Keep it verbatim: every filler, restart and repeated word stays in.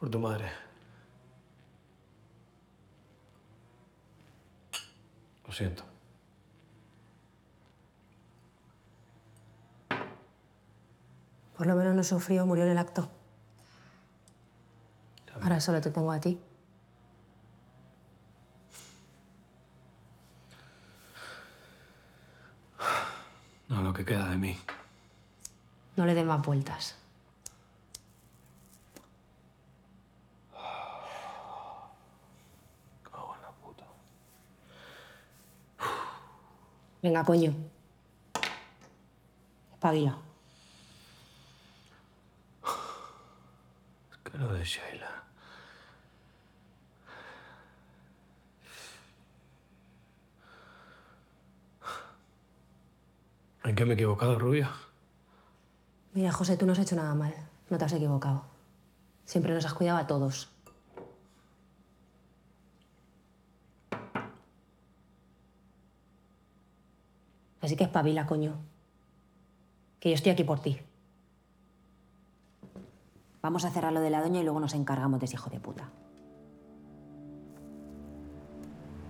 por tu madre. Lo siento. Por lo menos no sufrió, murió en el acto. Ahora solo te tengo a ti. No, lo que queda de mí. No le des más vueltas. Cago en la puta. Venga, coño. Espabila. Es que lo de Sheila... ¿En qué me he equivocado, rubia? Mira, José, tú no has hecho nada mal. No te has equivocado. Siempre nos has cuidado a todos. Así que espabila, coño. Que yo estoy aquí por ti. Vamos a cerrar lo de la doña y luego nos encargamos de ese hijo de puta.